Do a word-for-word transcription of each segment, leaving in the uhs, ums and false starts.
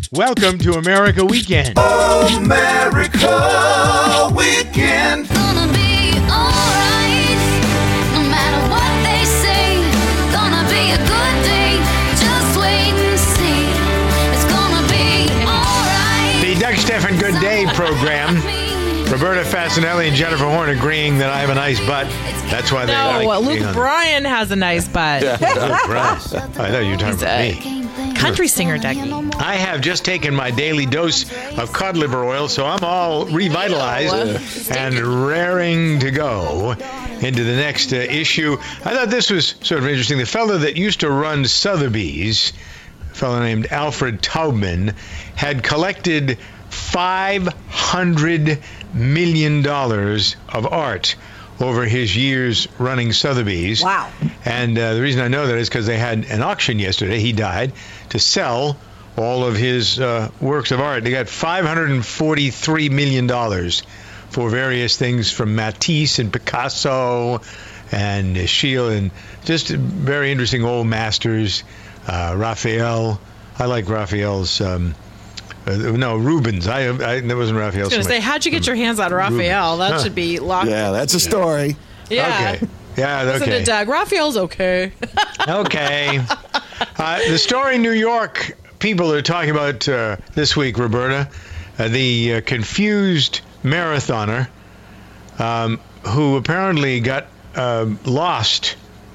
Welcome to America Weekend. America Weekend. Gonna be alright, no matter what they say. Gonna be a good day, just wait and see. It's gonna be alright. The Doug Stephan Good Day program. Roberta Fasanelli and Jennifer Horn agreeing that I have a nice butt. That's why they No, like Luke being on- Bryan has a nice butt. Luke Bryan. I thought you were talking He's about a me. country singer, Dougie. I have just taken my daily dose of cod liver oil, so I'm all revitalized and raring to go into the next uh, issue. I thought this was sort of interesting. The fellow that used to run Sotheby's, a fellow named Alfred Taubman, had collected five hundred million dollars of art over his years running Sotheby's. Wow. And uh, the reason I know that is because they had an auction yesterday. He died to sell all of his uh, works of art. They got five hundred forty-three million dollars for various things from Matisse and Picasso and uh, Schiele and just very interesting old masters. Uh, Raphael. I like Raphael's... Um, Uh, no, Rubens. I, I that wasn't Raphael. I was going to say, how'd you get your hands on Raphael? That Huh. should be locked. Yeah, that's a story. Yeah. Okay. Yeah, Listen okay. to Doug. Raphael's okay. Okay. Uh, the story in New York people are talking about uh, this week, Roberta, uh, the uh, confused marathoner um, who apparently got uh, lost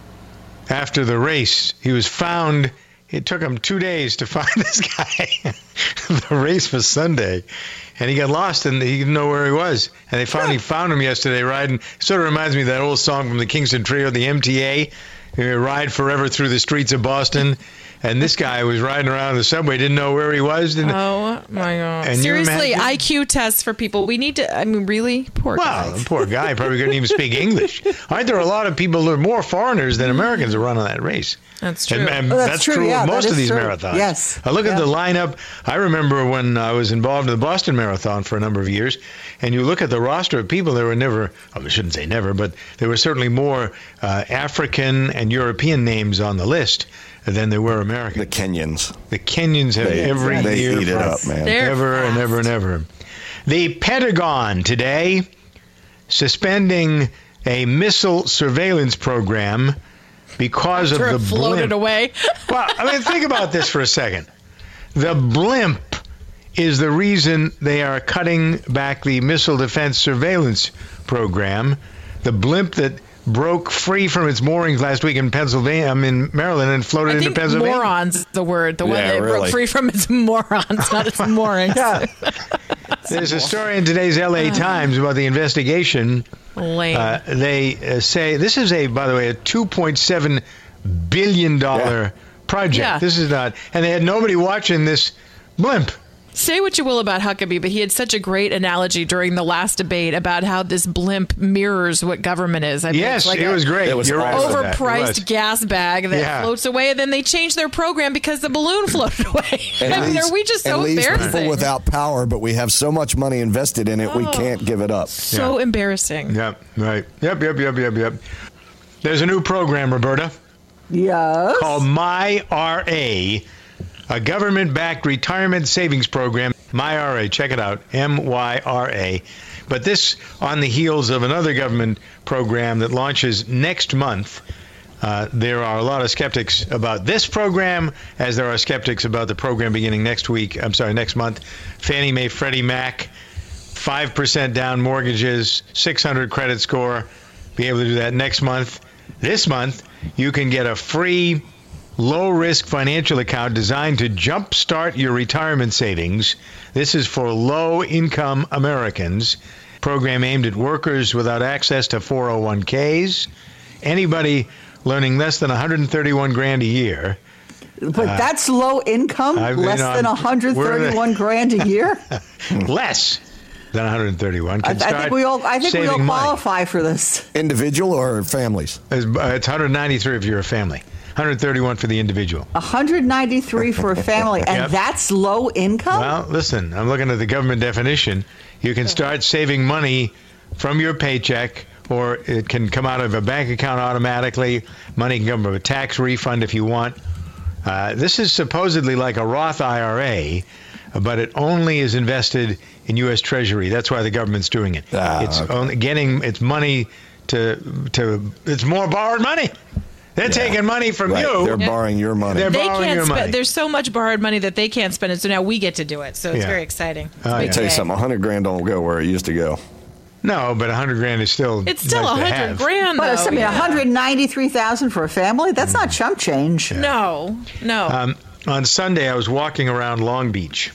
after the race. He was found. It took him two days to find this guy. The race was Sunday, and he got lost, and he didn't know where he was. And they finally found him yesterday riding. Sort of reminds me of that old song from the Kingston Trio, the M T A, uh, Ride Forever Through the Streets of Boston. And this guy was riding around the subway, didn't know where he was. Didn't, Oh, my God. And you Seriously, imagine- I Q tests for people. We need to, I mean, really? Poor Well, guy. the poor guy probably couldn't even speak English. Aren't there a lot of people, there are more foreigners than Americans that run on that race? That's true. And, and Oh, that's, that's true, true, yeah, of that most of is these true. marathons. Yes. I look at Yeah. the lineup. I remember when I was involved in the Boston Marathon for a number of years, and you look at the roster of people, there were never, I shouldn't say never, but there were certainly more uh, African and European names on the list than there were The American. Kenyans. The Kenyans have They, every they year eat it for up, man. They're ever and fast. ever and ever. The Pentagon today suspending a missile surveillance program because After of it the floated blimp. away. Well, I mean, think about this for a second. The blimp is the reason they are cutting back the missile defense surveillance program. The blimp that broke free from its moorings last week in Pennsylvania, I'm in Maryland, and floated I into think Pennsylvania. morons is the word. The one Yeah, that broke really. free from its morons, not its moorings. Yeah. There's a story in today's L A Times about the investigation. Lame. Uh, they uh, say this is a, by the way, a two point seven billion dollars project. Yeah. This is not, and they had nobody watching this blimp. Say what you will about Huckabee, but he had such a great analogy during the last debate about how this blimp mirrors what government is. I mean, Yes, it's like it a was great. It was You're right awesome. about that. It was. overpriced gas bag that Yeah. floats away, and then they changed their program because the balloon floated away. And I mean, leaves- are we just so and leaves embarrassing? people without power, but we have so much money invested in it, we Oh. can't give it up. so Yeah. embarrassing. Yep, right. Yep, yep, yep, yep, yep. There's a new program, Roberta, Yes. called My R A, a government-backed retirement savings program. My R A, check it out, M Y R A. But this on the heels of another government program that launches next month. Uh, there are a lot of skeptics about this program, as there are skeptics about the program beginning next week. I'm sorry, next month. Fannie Mae, Freddie Mac, five percent down mortgages, six hundred credit score. Be able to do that next month. This month, you can get a free low-risk financial account designed to jumpstart your retirement savings. This is for low-income Americans. Program aimed at workers without access to four oh one k's. Anybody learning less than one hundred thirty-one grand a year. But that's low income, I- you less know, than I'm- one hundred thirty-one grand a year. Less than one hundred thirty-one. I, Can I start think we all. I think we all saving money. qualify for this. Individual or families? It's, uh, it's one hundred ninety-three if you're a family. one hundred thirty-one for the individual. one hundred ninety-three for a family, and Yep. that's low income. Well, listen, I'm looking at the government definition. You can start saving money from your paycheck, or it can come out of a bank account automatically. Money can come from a tax refund if you want. Uh, this is supposedly like a Roth I R A, but it only is invested in U S Treasury. That's why the government's doing it. Ah, it's okay. only getting its money to to. It's more borrowed money. They're Yeah. taking money from Right. you. They're borrowing your money. They're They borrowing can't your money. spend. There's so much borrowed money that they can't spend it. So now we get to do it. So it's Yeah. very exciting. It's Oh, a yeah. big I'll tell you day. something, a hundred grand don't go where it used to go. No, but a hundred grand is still. It's still a nice to hundred have. grand. But it's, though. I mean, Yeah. one hundred ninety-three thousand for a family? That's not chump change. No, no. Um, on Sunday, I was walking around Long Beach,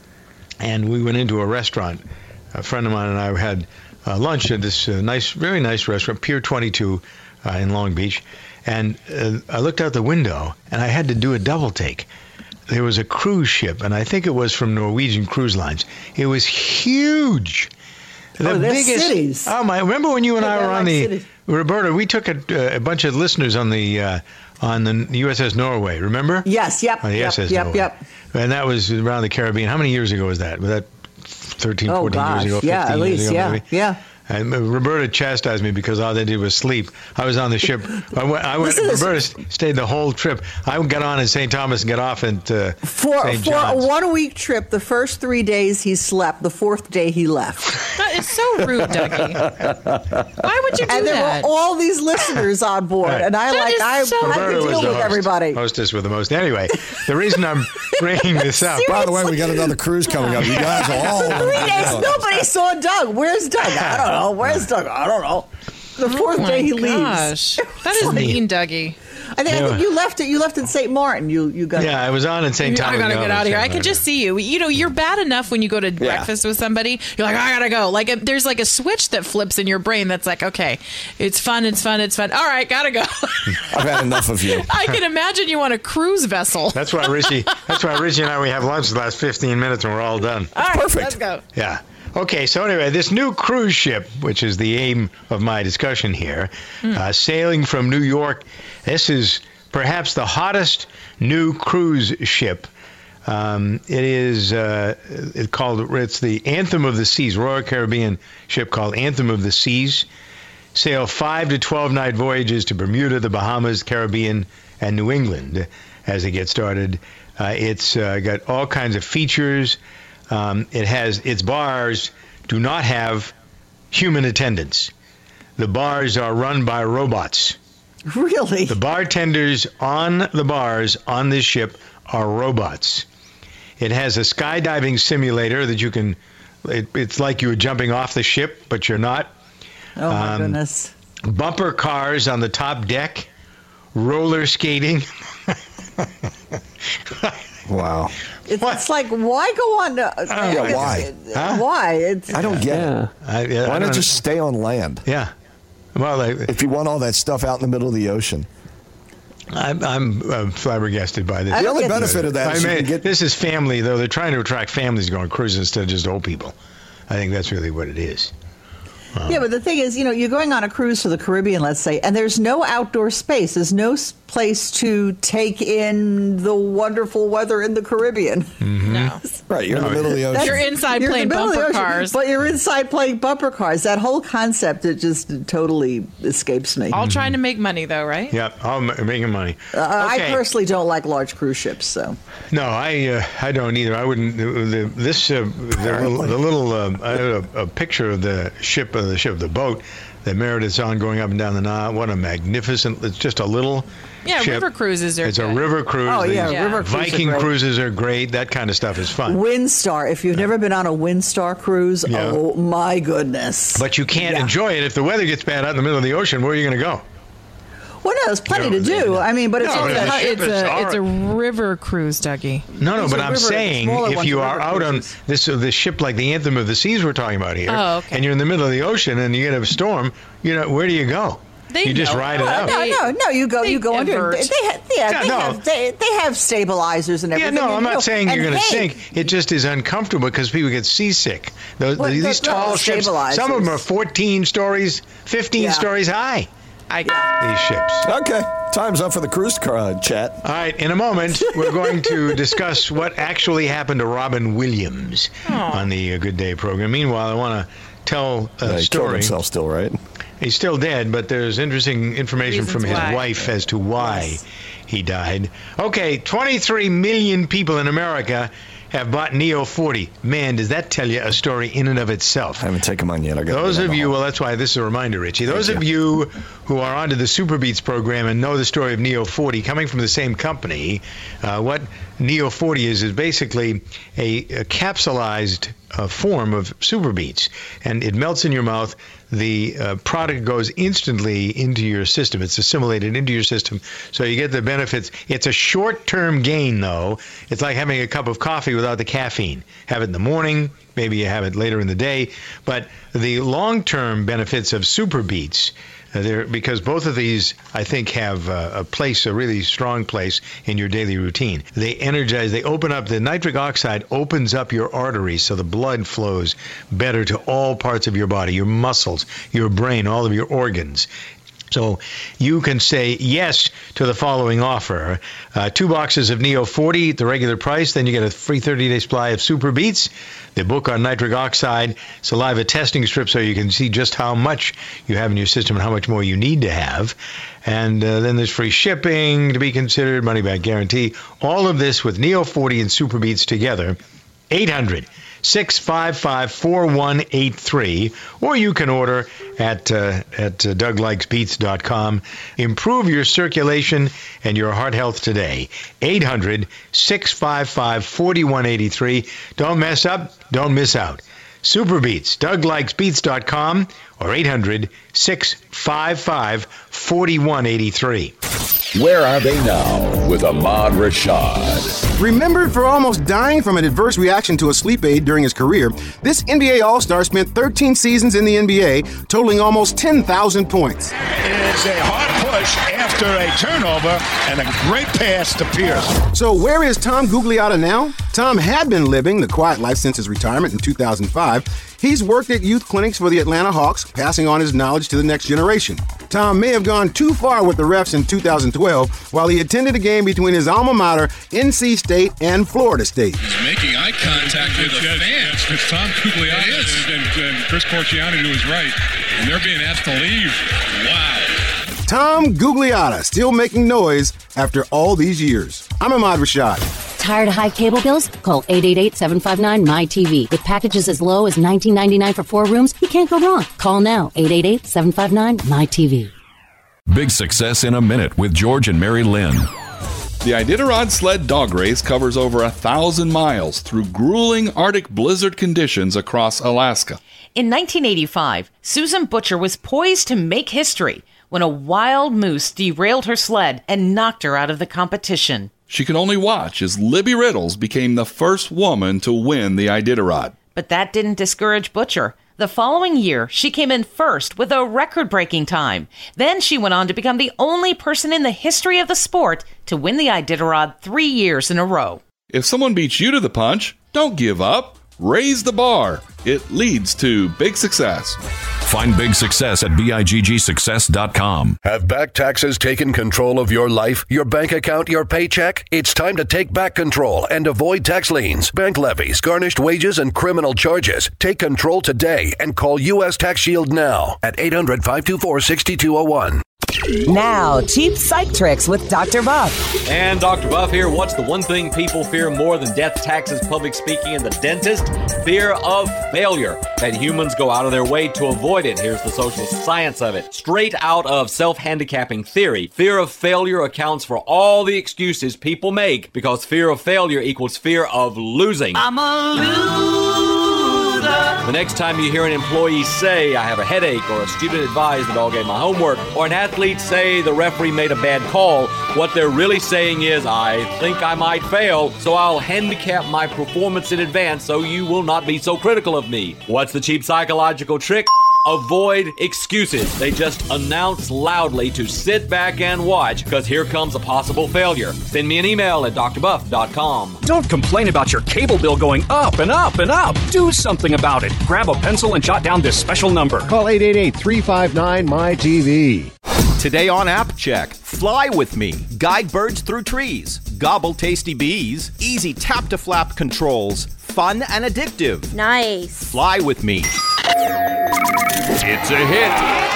and we went into a restaurant. A friend of mine and I had uh, lunch at this uh, nice, very nice restaurant, Pier twenty-two uh, in Long Beach. And uh, I looked out the window, and I had to do a double take. There was a cruise ship, and I think it was from Norwegian Cruise Lines. It was huge. The Oh, they're cities. Oh my! Remember when you and Yeah, I they're were on like the cities. Roberta? We took a, a bunch of listeners on the uh, on the U S S Norway. Remember? Yes, yep, On the yep, S S yep, Norway. yep. And that was around the Caribbean. How many years ago was that? Was that thirteen, Oh, fourteen gosh. years ago? Yeah, fifteen at years least, ago, yeah, maybe? yeah. And uh, Roberta chastised me because all they did was sleep. I was on the ship. I went. I went Listen to this. Roberta stayed the whole trip. I got on in Saint Thomas and got off at uh, For, Saint for a John's. one-week trip, the first three days he slept. The fourth day he left. That is so rude, Dougie. Why would you do And there that? were all these listeners on board. Right. And I, That like, is I so had Roberta to was deal the with host, everybody. hostess with the most. Anyway, the reason I'm bringing this up. By the way, we got another cruise coming up. You guys are all Three days, nobody saw Doug. Where's Doug? I don't know. Where's Doug? I don't know. The fourth Oh day my he leaves. gosh. That is Funny. mean, Dougie. I think, I Yeah. think you left it. You left in Saint Martin. You you got Yeah, I was on in Saint I Thomas. gotta No, get out of here. I whatever. can just see you. You know, you're bad enough when you go to breakfast with somebody. You're like, I gotta go. Like, a, there's like a switch that flips in your brain that's like, okay, it's fun, it's fun, it's fun. All right, gotta go. I've had enough of you. I can imagine you on a cruise vessel. That's why Richie. That's why Richie and I we have lunch the last fifteen minutes and we're all done. All right, perfect. let's go. Yeah. Okay, so anyway, this new cruise ship, which is the aim of my discussion here, uh, sailing from New York. This is perhaps the hottest new cruise ship. Um, it is uh, it called. It's the Anthem of the Seas, Royal Caribbean ship called Anthem of the Seas. Sail five to twelve night voyages to Bermuda, the Bahamas, Caribbean, and New England as it gets started. Uh, it's uh, got all kinds of features. Um, it has its bars do not have human attendants. The bars are run by robots. really. The bartenders on the bars on this ship are robots. It has a skydiving simulator that you can. It, it's like you're jumping off the ship, but you're not. Oh my um, goodness. Bumper cars on the top deck. Roller skating. Wow. It's, what? it's like, why go on? Uh, Yeah, why? Huh? Why? It's, I don't get Yeah. it. I, yeah, I Why don't- not just stay on land? Yeah. Well, I, If you want all that stuff out in the middle of the ocean. I'm, I'm uh, flabbergasted by this. I The don't only get the- benefit of that I is you mean, can get this is family, though. They're trying to attract families going cruising instead of just old people. I think that's really what it is. Yeah, but the thing is, you know, you're going on a cruise to the Caribbean, let's say, and there's no outdoor space. There's no s- place to take in the wonderful weather in the Caribbean. No. right. You're in the middle of the ocean. You're inside You're playing in the middle of the bumper ocean, cars. But you're inside playing bumper cars. That whole concept, it just totally escapes me. All trying to make money, though, right? Yeah, I'm making money. Uh, I Okay. personally don't like large cruise ships, so. No, I uh, I don't either. I wouldn't. The, the, this uh, the little, the little uh, I had a, a picture of the ship of the ship, the boat that Meredith's on going up and down the Nile. What a magnificent! It's just a little. Yeah, ship. river cruises are It's a good. river cruise. Oh, yeah, These river cruises are Viking great. cruises are great. That kind of stuff is fun. Windstar, if you've never been on a Windstar cruise, Yeah. oh my goodness. But you can't Yeah. enjoy it if the weather gets bad out in the middle of the ocean. Where are you going to go? Well, no, there's plenty No, to do. I mean, but it's No, all but that. the ship It's is a, all it's a right. river cruise, Dougie. No, no, These but are I'm river- saying smaller if ones you are are river out on cruises. this uh, this ship like the Anthem of the Seas we're talking about here, Oh, okay. and you're in the middle of the ocean and you get a storm, you know, where do you go? They you just know. ride it Oh, out. No, no, no. You go, They you go under. invert. They, they have, yeah, Yeah, they, no. have, they, they have stabilizers and Yeah, everything. no, and I'm you know, not saying you're and going to hey, sink. It just is uncomfortable because people get seasick. Those, Well, these those- tall those ships, some of them stabilizers. are fourteen stories, fifteen Yeah. stories high. I These ships. Okay. Time's up for the cruise car uh, chat. All right, in a moment, we're going to discuss what actually happened to Robin Williams on the uh, Good Day program. Meanwhile, I want to tell a Uh, he killed story. himself still, right? He's still dead, but there's interesting information Reasons from his why. wife as to why he died. Okay, twenty-three million people in America have bought Neo forty. Man, does that tell you a story in and of itself? I haven't taken mine yet. I got Those of you, well, that's why this is a reminder, Richie. Those Thank of you who are onto the Super Beats program and know the story of Neo forty, coming from the same company, uh, what Neo forty is is basically a, a capsulized uh, form of Super Beats, and it melts in your mouth. The uh, product goes instantly into your system. It's assimilated into your system, so you get the benefits. It's a short-term gain, though. It's like having a cup of coffee without the caffeine. Have it in the morning, maybe you have it later in the day, but the long-term benefits of Super Beats, uh, they're, because both of these, I think, have uh, a place, a really strong place in your daily routine. They energize, they open up, the nitric oxide opens up your arteries so the blood flows better to all parts of your body, your muscles, your brain, all of your organs. So you can say yes to the following offer. Uh, two boxes of Neo forty at the regular price. Then you get a free thirty-day supply of Super Beats, the book on nitric oxide, saliva testing strip so you can see just how much you have in your system and how much more you need to have. And uh, then there's free shipping to be considered, money-back guarantee. All of this with Neo forty and Super Beats together. eight hundred, six five five, four one eight three, or you can order at uh, at uh, doug likes beats dot com. Improve your circulation and your heart health today. eight hundred, six five five, four one eight three. Don't mess up, don't miss out. Super Beats, doug likes beats dot com, or eight hundred, six five five, four one eight three. Where are they now with Ahmad Rashad? Remembered for almost dying from an adverse reaction to a sleep aid during his career, this N B A All-Star spent thirteen seasons in the N B A, totaling almost ten thousand points. It is a hard push after a turnover and a great pass to Pierce. So where is Tom Gugliotta now? Tom had been living the quiet life since his retirement in two thousand five. He's worked at youth clinics for the Atlanta Hawks, passing on his knowledge to the next generation. Tom may have gone too far with the refs in two thousand twelve while he attended a game between his alma mater, N C State, and Florida State. He's making eye contact with the fans. It's Tom Gugliotta and, and Chris Porciani, who is right. And they're being asked to leave. Wow. Tom Gugliotta still making noise after all these years. I'm Ahmad Rashad. Tired of high cable bills? Call eight eight eight, seven five nine, M Y T V. With packages as low as nineteen ninety-nine for four rooms, you can't go wrong. Call now, eight eight eight, seven five nine, M Y T V. Big Success in a Minute with George and Mary Lynn. The Iditarod sled dog race covers over a thousand miles through grueling Arctic blizzard conditions across Alaska. In nineteen eighty-five, Susan Butcher was poised to make history when a wild moose derailed her sled and knocked her out of the competition. She could only watch as Libby Riddles became the first woman to win the Iditarod. But that didn't discourage Butcher. The following year, she came in first with a record-breaking time. Then she went on to become the only person in the history of the sport to win the Iditarod three years in a row. If someone beats you to the punch, don't give up. Raise the bar. It leads to big success. Find big success at big success dot com. Have back taxes taken control of your life, your bank account, your paycheck? It's time to take back control and avoid tax liens, bank levies, garnished wages, and criminal charges. Take control today and call U S Tax Shield now at eight hundred, five two four, six two zero one. Now, cheap psych tricks with Doctor Buff. And Doctor Buff here. What's the one thing people fear more than death, taxes, public speaking, and the dentist? Fear of failure. That humans go out of their way to avoid it. Here's the social science of it. Straight out of self-handicapping theory, fear of failure accounts for all the excuses people make because fear of failure equals fear of losing. I'm a loser. The next time you hear an employee say, I have a headache, or a student advise that I'll get my homework, or an athlete say the referee made a bad call, what they're really saying is, I think I might fail, so I'll handicap my performance in advance so you will not be so critical of me. What's the cheap psychological trick? Avoid excuses. They just announce loudly to sit back and watch, because here comes a possible failure. Send me an email at d r buff dot com. Don't complain about your cable bill going up and up and up. Do something about it. Grab a pencil and jot down this special number. Call eight eight eight, three five nine, M Y T V. Today on App Check, Fly With Me, guide birds through trees, gobble tasty bees, easy tap-to-flap controls, fun and addictive. Nice. Fly With Me. It's a hit.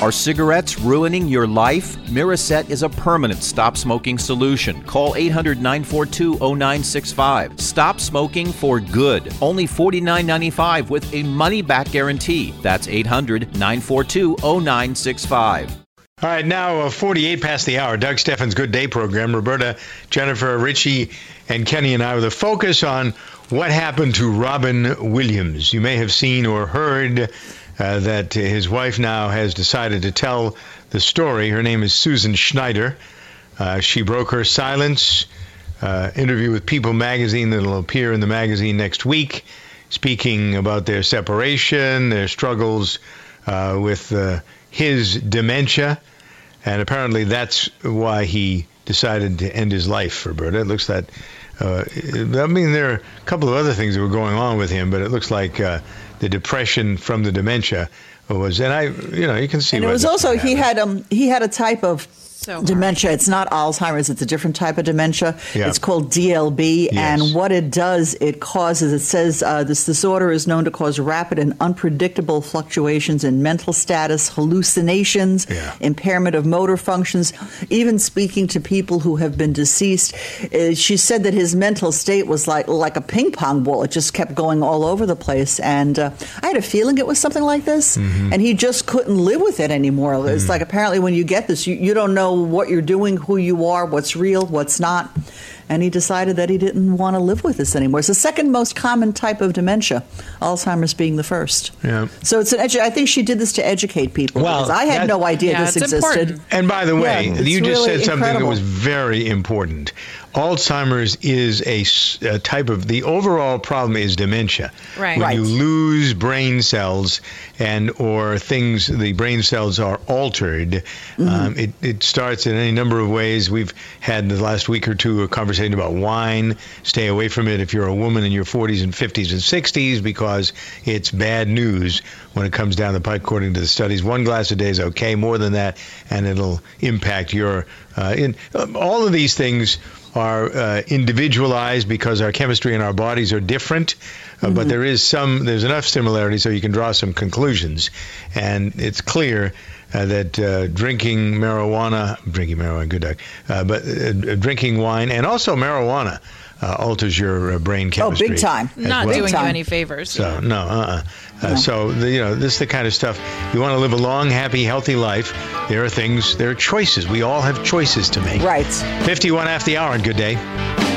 Are cigarettes ruining your life? Miraset is a permanent stop smoking solution. Call eight hundred, nine four two, zero nine six five. Stop smoking for good. Only forty-nine ninety-five with a money-back guarantee. That's eight hundred, nine four two, zero nine six five. All right, now uh, forty-eight past the hour. Doug Steffens' Good Day program. Roberta, Jennifer, Richie, and Kenny and I with a focus on what happened to Robin Williams. You may have seen or heard uh, that his wife now has decided to tell the story. Her name is Susan Schneider. Uh, she broke her silence. Uh, interview with People magazine that will appear in the magazine next week, speaking about their separation, their struggles uh, with uh, his dementia. And apparently that's why he decided to end his life, Roberta. It looks that, uh, I mean, there are a couple of other things that were going on with him, but it looks like uh, the depression from the dementia was, and I, you know, you can see. And it was also, he had, um, he had a type of So dementia. It's not Alzheimer's. It's a different type of dementia. Yeah. It's called D L B. Yes. And what it does, it causes, it says uh, this disorder is known to cause rapid and unpredictable fluctuations in mental status, hallucinations, Yeah. impairment of motor functions, even speaking to people who have been deceased. Uh, she said that his mental state was like, like a ping pong ball. It just kept going all over the place. And uh, I had a feeling it was something like this. Mm-hmm. And he just couldn't live with it anymore. Mm-hmm. It's like apparently when you get this, you, you don't know what you're doing, who you are, what's real, what's not. And he decided that he didn't want to live with this anymore. It's the second most common type of dementia, Alzheimer's being the first. Yeah. So it's an edu- I think she did this to educate people. Well, because I had that- no idea Yeah, this it's existed. important. And by the way, Yeah, you it's just really said something incredible. that was very important. Alzheimer's is a, s- a type of, the overall problem is dementia. Right. When Right. you lose brain cells and or things, the brain cells are altered, um, it, it starts in any number of ways. We've had in the last week or two a conversation about wine. Stay away from it if you're a woman in your forties and fifties and sixties because it's bad news when it comes down the pike, according to the studies. One glass a day is okay. More than that, and it'll impact your... Uh, in, um, all of these things are uh, individualized because our chemistry in our bodies are different, uh, but there is some, there's enough similarity so you can draw some conclusions. And it's clear uh, that uh, drinking marijuana, drinking marijuana, good Doug, uh, but uh, drinking wine and also marijuana uh, alters your uh, brain chemistry. Oh, big time. as Not well. doing you time. any favors. So no, uh-uh. Uh, so the, you know, this is the kind of stuff you want to live a long, happy, healthy life. There are things, there are choices. We all have choices to make. Right. fifty-one after the hour, and good day.